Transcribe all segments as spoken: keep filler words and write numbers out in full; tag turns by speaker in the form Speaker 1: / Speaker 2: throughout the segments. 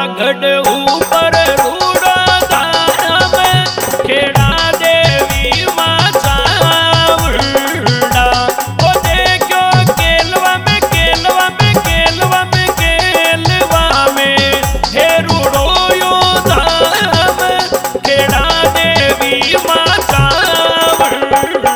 Speaker 1: गढ़ ऊपर रूड़ा धाम खेड़ा देवी माँ चावड़ा ओ देखो केलवा में केलवा में केलवा में केलवा में हे रूड़ो यो धाम खेड़ा देवी माँ चावड़ा।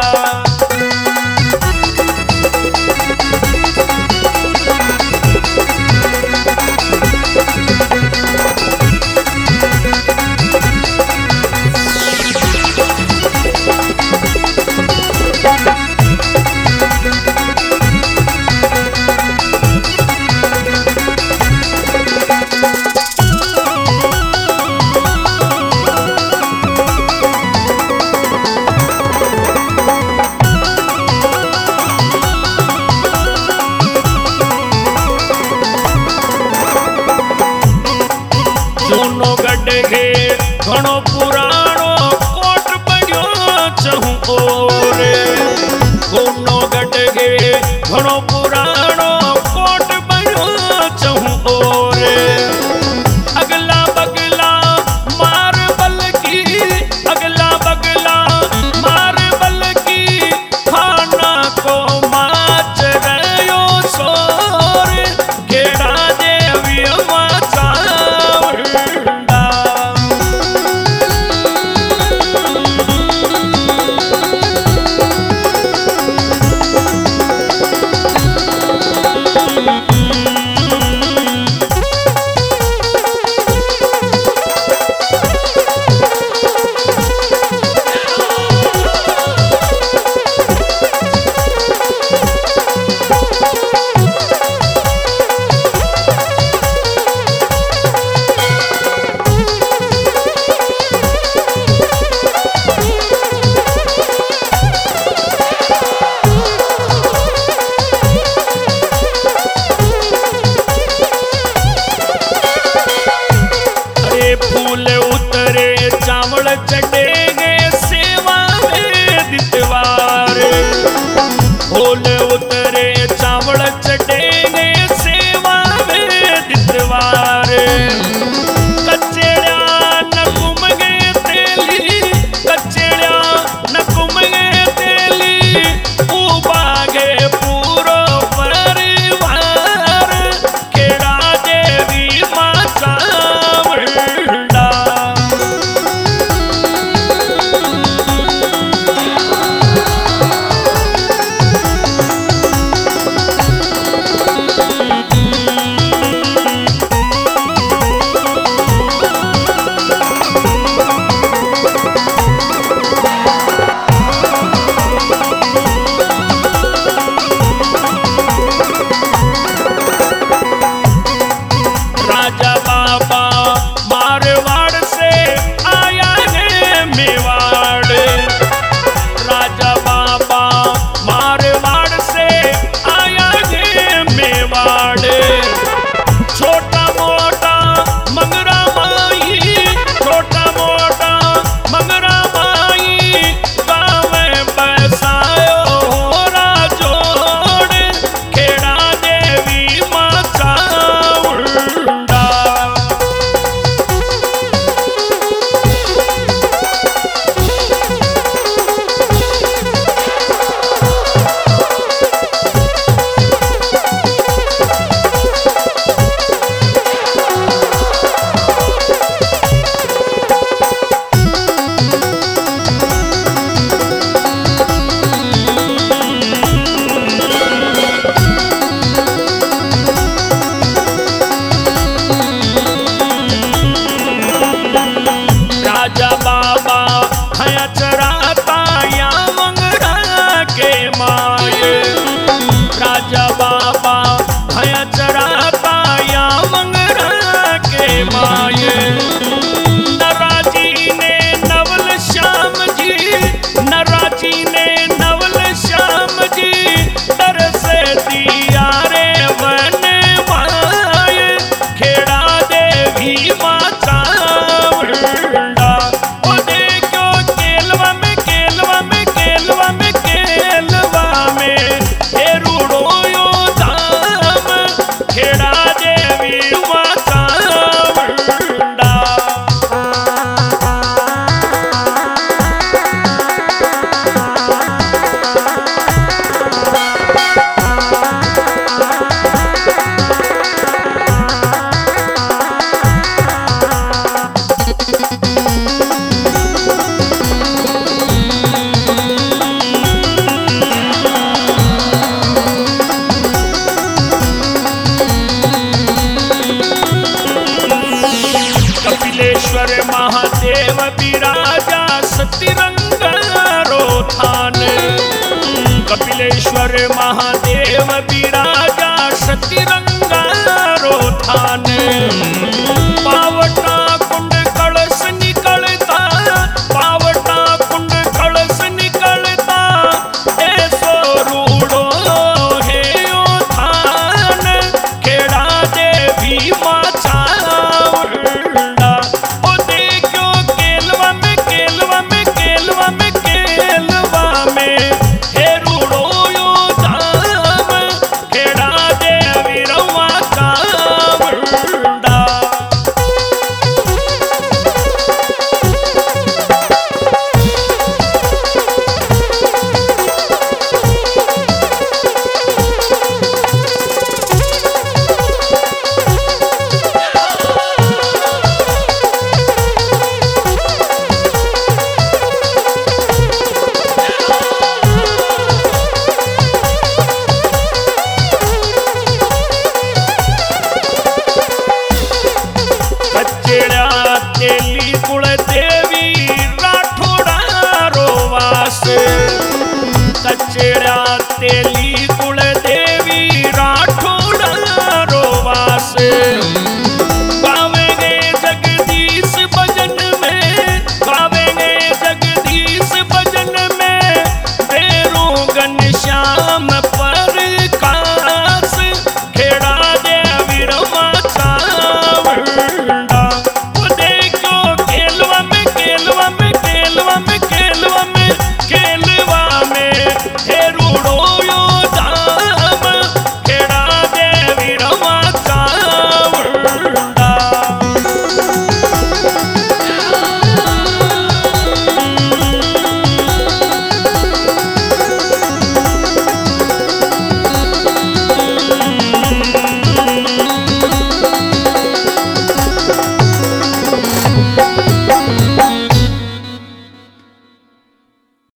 Speaker 1: जूनो गढ़ गे घणो पुराणो कोट बण्यो चहु ओरे जूनो गढ़ गे घणो पुराणो कोट बण्यो चहु ओरे अगला बगला मार बल की अगला बगला मार बल की खाना को माच रयो सोर खेड़ा देवी माँ चावड़ा। फूल उतरे चावल चढ़ेगे सेवा में दितवार फूल उतरे चावल चढ़ेगे सेवा में दितवार कचेड़ा न कुम गए तेली कचेड़ा न कुम गए तेली उबागे पूरो परिवार खेड़ा देवी माँ चावड़ा। देव विराजा सतिरंग रो थान कपिलेश्वर महादेव